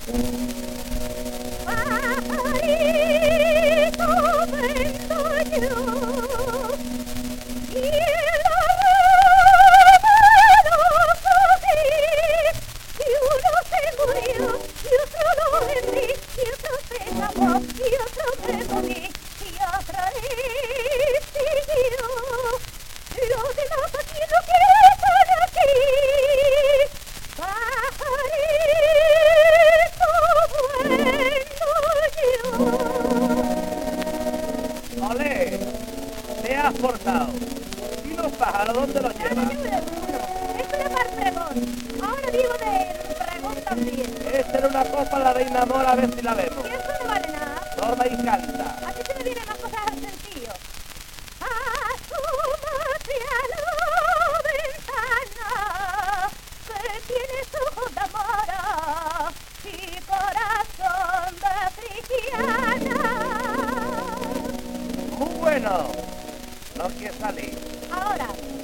¡Olé! ¡Te has portado! ¿Y los pájaros dónde los llevas? Esto era para el pregón. Ahora vivo del pregón también. Esta era una copa la reina Mora, a ver si la vemos. Y eso no vale nada. Toma y canta. A ti se me vienen más cosas al sentido. Asómate a la ventana, que tienes ojos de mora y corazón de frigiana. Muy bueno. No quiere salir. Ahora.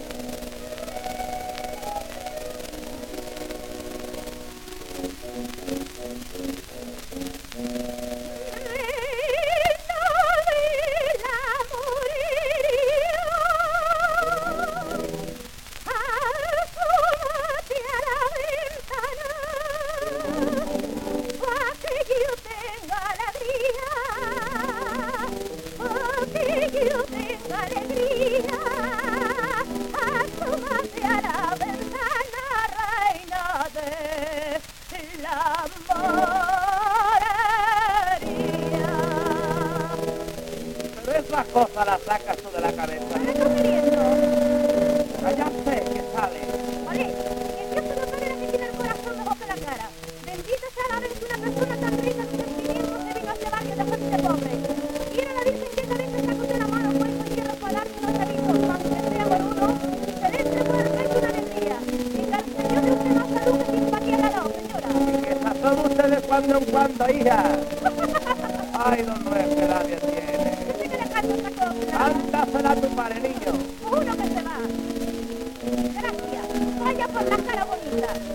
Pero esas cosas las sacas tú de la cabeza. ¿Qué estás queriendo? Ya sé que sale. Oye, el Dios se notó era que tiene el corazón mejor que la cara. Bendita sea la vez que una persona tan rica en sentimientos se vino a este barrio de gente pobre. Y era la Virgen que también se sacó de la mano, fue con hierro para dar no te aviso, aunque sea por uno, se le entre por el pecho una alegría. Y que al Señor de usted más salud que simpatía le ha dado, señora. Y que esas son ustedes cuando en cuando, hija. Ay, don Luis, que nadie tiene. Yo sé que le canto esta copla. Cántasela a tu padre, niño. Uno que se va. Gracias. Vaya por la cara bonita.